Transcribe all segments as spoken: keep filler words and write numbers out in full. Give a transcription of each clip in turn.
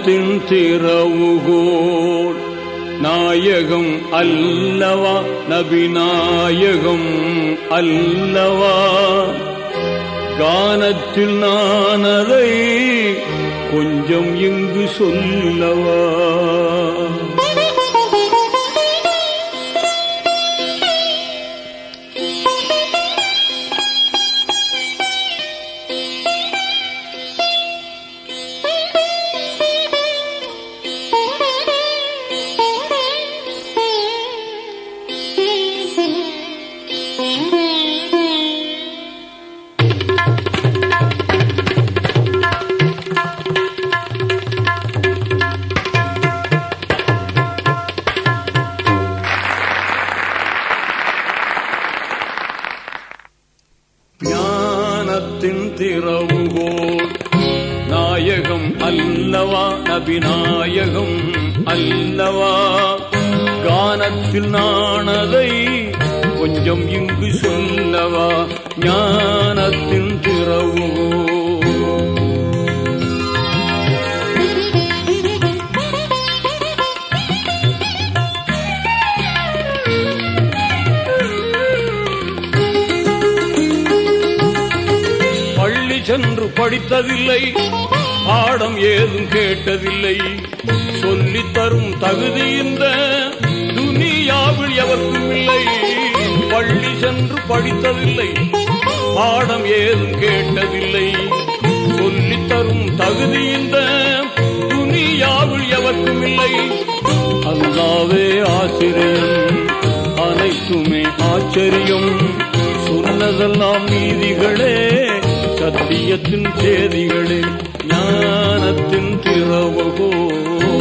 ஞானத்தின் திறவுகோல் நாயகம் அல்லவா, நபி நாயகம் அல்லவா. கானத்தில் நான் அதை கொஞ்சம் இங்கு சொல்லவா. ஞானத்தின் திறவுகோல் நாயகம் அல்லவா, நபி நாயகம் அல்லவா. கானத்தில் நானதை கொஞ்சம் இங்கு சொல்லவா. ஞானத்தின் திறவுகோல் சென்று படித்ததில்லை, பாடம் ஏதும் கேட்டதில்லை. சொல்லித் தரும் தகுதி இந்த துனியாவில் எவருக்கும் இல்லை. பள்ளி சென்று படித்ததில்லை, பாடம் ஏதும் கேட்டதில்லை. சொல்லித் தரும் தகுதி இந்த துனியாவில் எவருக்கும் இல்லை. அல்லாஹ்வே ஆசிரியன், அனைத்துமே ஆச்சரியம். சொன்னதெல்லாம் நீதிகளே, சத்தியத்தின் சேதிகளே. ஞானத்தின் திறவுகோல்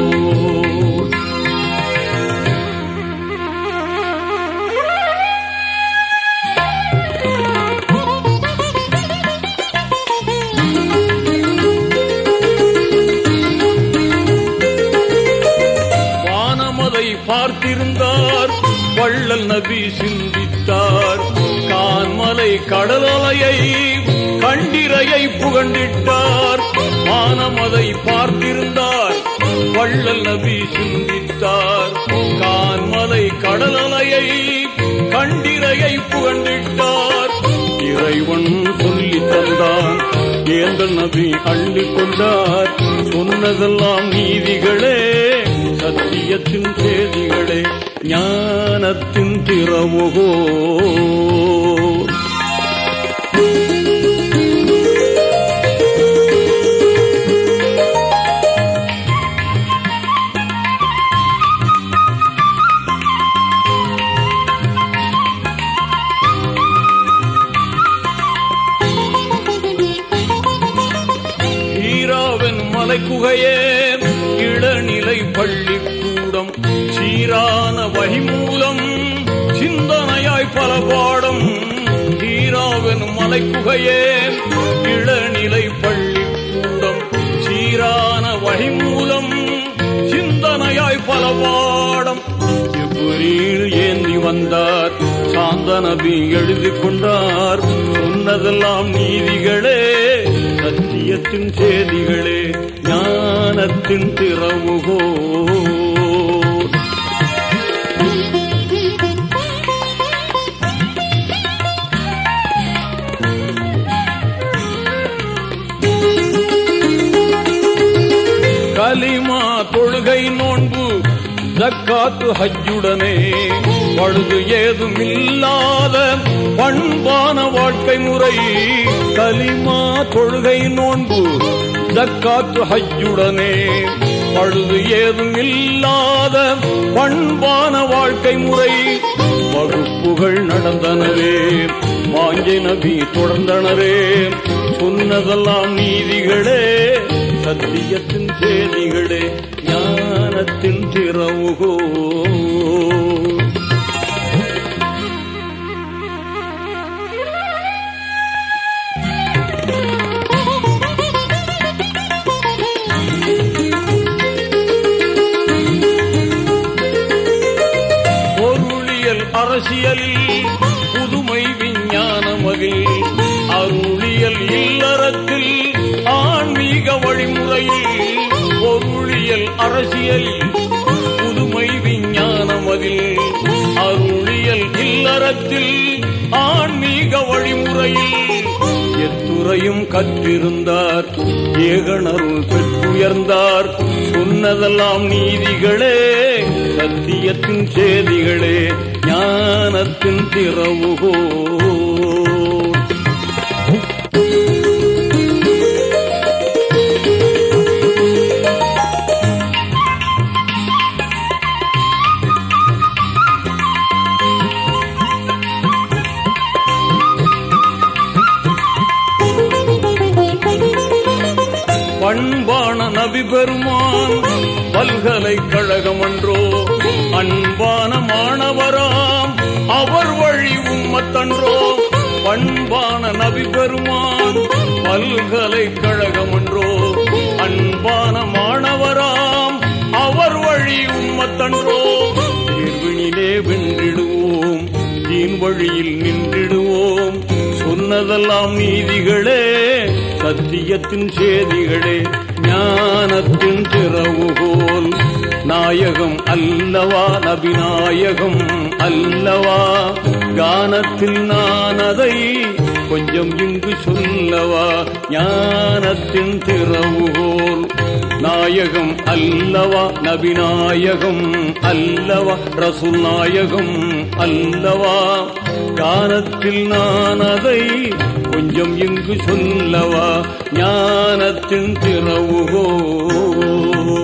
வானமதை பார்த்திருந்தார், வள்ளல் நபி சிந்தித்தார். கான்மலை கடலலையை கண்டிரையை புகண்டிட்டார். வானமதை பார்த்திருந்தார், வள்ளல் நபி சிந்தித்தார். கான்மலை கடலலையை கண்டிரையை புகண்டிட்டார். இறைவன் சொல்லி தந்தான், ஏந்தல் நபி அள்ளி கொண்டார். சொன்னதெல்லாம் நீதிகளே, சத்தியத்தின் சேதிகளே. ஞானத்தின் திறவுகோல் குகையே இளநிலை பள்ளிக்கூடம். சீரான வகிமூலம் சிந்தனையாய் பல பாடம். ஹீராவெனும் மலைக்குகையே இளநிலை பள்ளிக்கூடம். சீரான வகிமூலம் சிந்தனையாய் பல பாடம். ஜிப்ரீல் ஏந்தி வந்தார், சாந்த நபி எழுதி கொண்டார். சொன்னதெல்லாம் நீதிகளே, சத்தியத்தின் சேதிகளே. ஞானத்தின் திறவுகோல் கலிமா தொழுகை நோன்பு ஜக்காத்து ஹஜ்ஜுடனே பழுது ஏதும் இல்லாத பண்பான வாழ்க்கை முறை. கலிமா தொழுகை நோன்பு ஜக்காத்து ஹஜ்ஜுடனே பழுது ஏதும் இல்லாத பண்பான வாழ்க்கை முறை. வகுப்புகள் நடந்தனரே, வாஞ்சை நபி தொடர்ந்தனரே. சொன்னதெல்லாம் நீதிகளே, சத்தியத்தின் சேதிகளே. ஞானத்தின் திறவுகோல் பொருளியல் அரசியலில் புதுமை விஞ்ஞானமகில். அருளியல் இல்லறத்தில் ஆன்மீக வழிமுறையில் பொருளியல் அரசியல் புதுமை விஞ்ஞானம் அதில் அருளியல் இல்லறத்தில் ஆன்மீக வழிமுறையில் எத்துறையும் கற்றிருந்தார் ஏகனருள் பெற்றுயர்ந்தார் சொன்னதெல்லாம் நீதிகளே சத்தியத்தின் சேதிகளே ஞானத்தின் திறவுகோ பண்பான நபி பெருமான் பல்கலைக்கழகம் அன்றோ அன்பான மாணவராம் அவர் வழி உம்மத்தன்றோ பண்பான நபி பெருமான் பல்கலைக்கழகம் அன்றோ அன்பான மாணவராம் அவர் வழி உம்மத்தன்றோ தேர்வினிலே வென்றிடுவோம் தீன் வழியில் நின்றிடுவோம் சொன்னதெல்லாம் நீதிகளே சத்தியத்தின் சேதிகளே ஞானத்தின் திறவுகோல் நாயகம் அல்லவா நபிநாயகம் அல்லவா கானத்தில் நான் அதை கொஞ்சம் இங்கு சொல்லவா ஞானத்தின் திறவுகோல் நாயகம் அல்லவா நபிநாயகம் அல்லவா ரசூல் நாயகம் அல்லவா கானத்தில் நான் அதை கொஞ்சம் இங்கு சொல்லவா ஞானத்தின் திறவுகோ